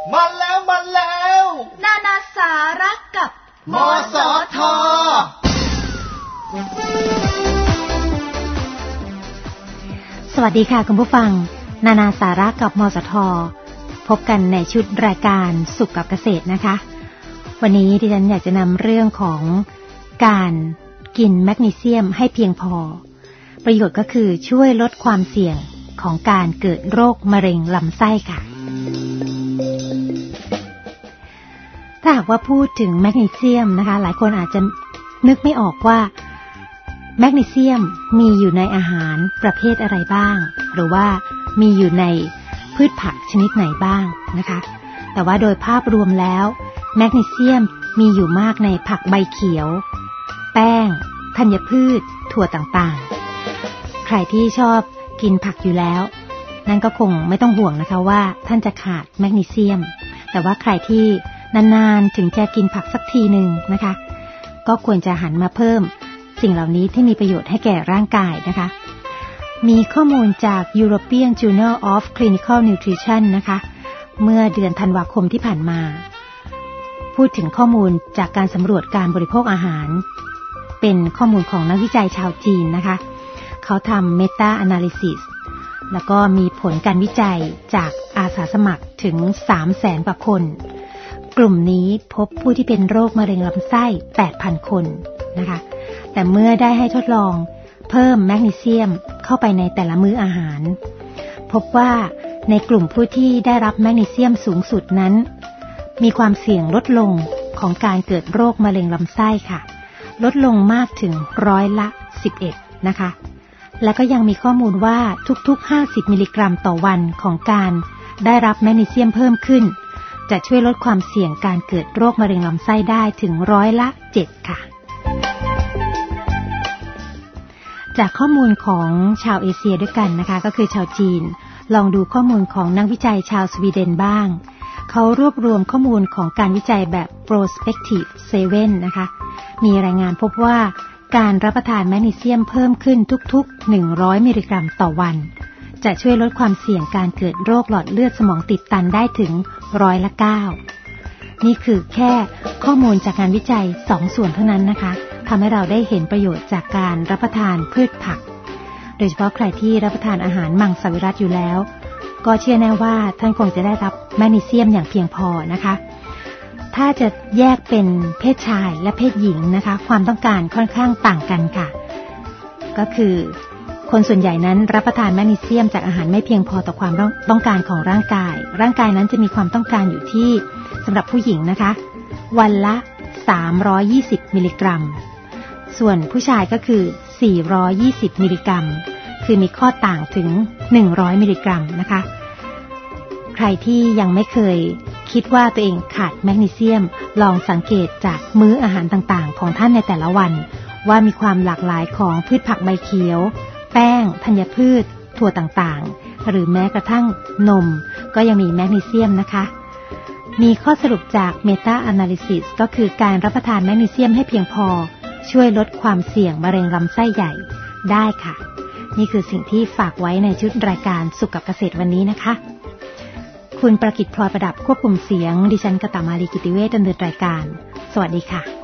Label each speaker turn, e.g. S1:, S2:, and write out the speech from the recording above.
S1: มาแล้ว
S2: นานาสาระกับ
S1: มสท.
S3: สวัสดีค่ะคุณผู้ฟังนานาสาระกับมสท.พบกันในชุดรายการสุขกับเกษตรนะคะวันนี้ดิฉันอยากจะนำเรื่องของการกินแมกนีเซียมให้เพียงพอประโยชน์ก็คือช่วยลดความเสี่ยงของการเกิดโรคมะเร็งลำไส้ค่ะถ้าหากว่าพูดถึงแมกนีเซียมนะคะหลายคนอาจจะนึกไม่ออกว่าแมกนีเซียมมีอยู่ในอาหารประเภทอะไรบ้างหรือว่ามีอยู่ในพืชผักชนิดไหนบ้างนะคะแต่ว่าโดยภาพรวมแล้วแมกนีเซียมมีอยู่มากในผักใบเขียวแป้งธัญพืชถั่วต่างๆใครที่ชอบกินผักอยู่แล้วนั่นก็คงไม่ต้องห่วงนะคะว่าท่านจะขาดแมกนีเซียมแต่ว่าใครที่นานๆถึงจะกินผักสักทีหนึ่งนะคะก็ควรจะหันมาเพิ่มสิ่งเหล่านี้ที่มีประโยชน์ให้แก่ร่างกายนะคะมีข้อมูลจาก European Journal of Clinical Nutrition นะคะเมื่อเดือนธันวาคมที่ผ่านมาพูดถึงข้อมูลจากการสำรวจการบริโภคอาหารเป็นข้อมูลของนักวิจัยชาวจีนนะคะเขาทำ Meta Analysis แล้วก็มีผลการวิจัยจากอาสาสมัครถึง 300,000 กว่าคนกลุ่มนี้พบผู้ที่เป็นโรคมะเร็งลำไส้ 8,000 คนนะคะแต่เมื่อได้ให้ทดลองเพิ่มแมกนีเซียมเข้าไปในแต่ละมื้ออาหารพบว่าในกลุ่มผู้ที่ได้รับแมกนีเซียมสูงสุดนั้นมีความเสี่ยงลดลงของการเกิดโรคมะเร็งลำไส้ค่ะลดลงมากถึง11%นะคะและก็ยังมีข้อมูลว่าทุกๆ50มิลลิกรัมต่อวันของการได้รับแมกนีเซียมเพิ่มขึ้นจะช่วยลดความเสี่ยงการเกิดโรคมะเร็งลำไส้ได้ถึง7%ค่ะจากข้อมูลของชาวเอเชียด้วยกันนะคะก็คือชาวจีนลองดูข้อมูลของนักวิจัยชาวสวีเดนบ้างเขารวบรวมข้อมูลของการวิจัยแบบ Prospective 7 นะคะมีรายงานพบว่าการรับประทานแมกนีเซียมเพิ่มขึ้นทุกๆ100มิลลิกรัมต่อวันจะช่วยลดความเสี่ยงการเกิดโรคหลอดเลือดสมองตีบตันได้ถึง9%นี่คือแค่ข้อมูลจากงานวิจัย2ส่วนเท่านั้นนะคะทำให้เราได้เห็นประโยชน์จากการรับประทานพืชผักโดยเฉพาะใครที่รับประทานอาหารมังสวิรัติอยู่แล้วก็เชื่อแน่ว่าท่านคงจะได้รับแมกนีเซียมอย่างเพียงพอนะคะถ้าจะแยกเป็นเพศชายและเพศหญิงนะคะความต้องการค่อนข้างต่างกันค่ะก็คือคนส่วนใหญ่นั้นรับประทานแมกนีเซียมจากอาหารไม่เพียงพอต่อความต้องการของร่างกายนั้นจะมีความต้องการอยู่ที่สำหรับผู้หญิงนะคะวันละ320มิลลิกรัมส่วนผู้ชายก็คือ420มิลลิกรัมคือมีข้อต่างถึง100มิลลิกรัมนะคะใครที่ยังไม่เคยคิดว่าตัวเองขาดแมกนีเซียมลองสังเกตจากมื้ออาหารต่างๆของท่านในแต่ละวันว่ามีความหลากหลายของพืชผักใบเขียวแป้งธัญพืชถั่วต่างๆหรือแม้กระทั่งนมก็ยังมีแมกนีเซียมนะคะมีข้อสรุปจาก Meta Analysis ก็คือการรับประทานแมกนีเซียมให้เพียงพอช่วยลดความเสี่ยงมะเร็งลำไส้ใหญ่ได้ค่ะนี่คือสิ่งที่ฝากไว้ในชุดรายการสุขกับเกษตรวันนี้นะคะคุณประกิตพลอยประดับควบคุมเสียงดิฉันกตมาลีกิติเวชดำเนินรายการสวัสดีค่ะ